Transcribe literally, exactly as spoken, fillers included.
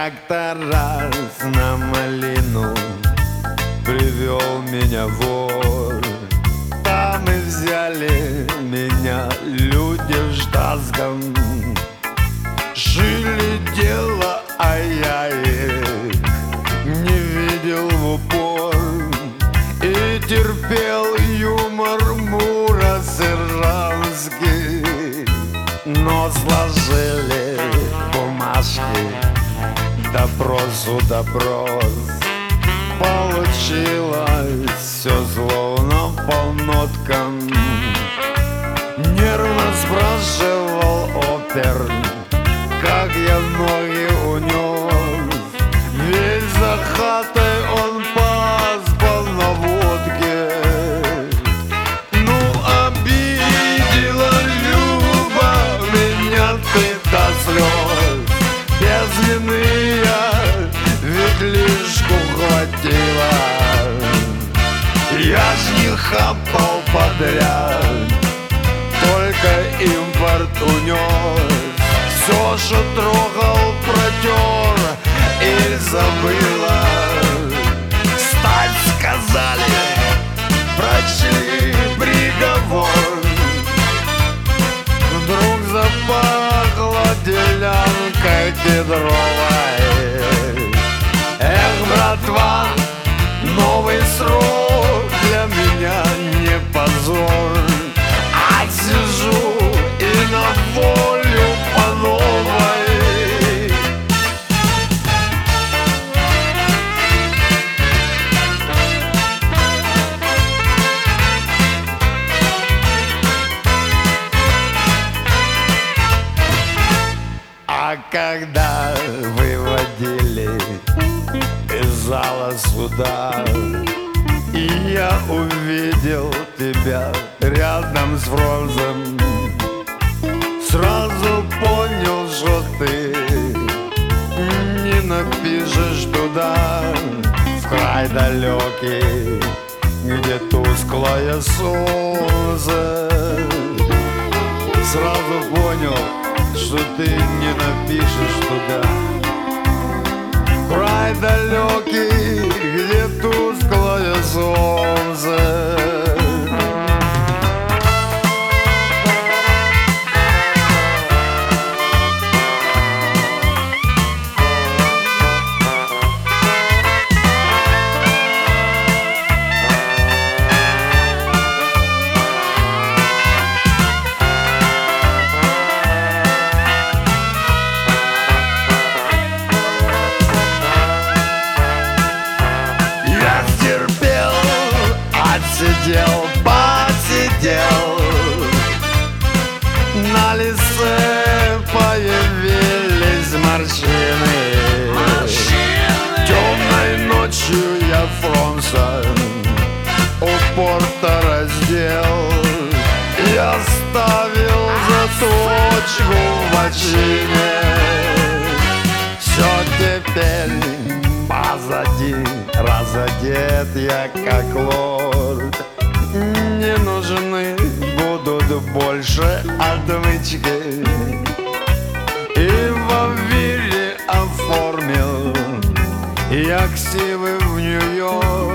Как-то раз на малину привел меня вор. Там и взяли меня люди в штатском. Шили дело, а я их не видел в упор. И терпел юмор муро-сержантский. Но сложили бумажки, допросу допрос. Получилось все словно по ноткам. Нервно спрашивал опер, как я ноги унес. Весь за хатой он поспал на водке. Ну, обидела Люба меня ты до слез. Без вины я ведь лишку хватило. Я ж не хапал подряд, только импорт унес. Все, что трогал, протер и забыла. Стать сказали, прочли приговор. Вдруг запахло делянкой кедровой. Эх, братва, новый срок для меня не позор. Отсижу и на волю по новой. А когда выводили из зала суда, и я увидел тебя рядом с Фрунзем, сразу понял, что ты не напишешь туда, в край далекий, где тусклое солнце. Сразу понял, что ты не напишешь туда, в край далекий, где тусклое солнце. Сидел, посидел, на лице появились морщины. Морщины. Темной ночью я Фрунзе у порта раздел и оставил заточку в очине. Все теперь позади, разодет я как лорд. Не нужны будут больше отмычки. И во Вилле оформил я ксивы в Нью-Йорк.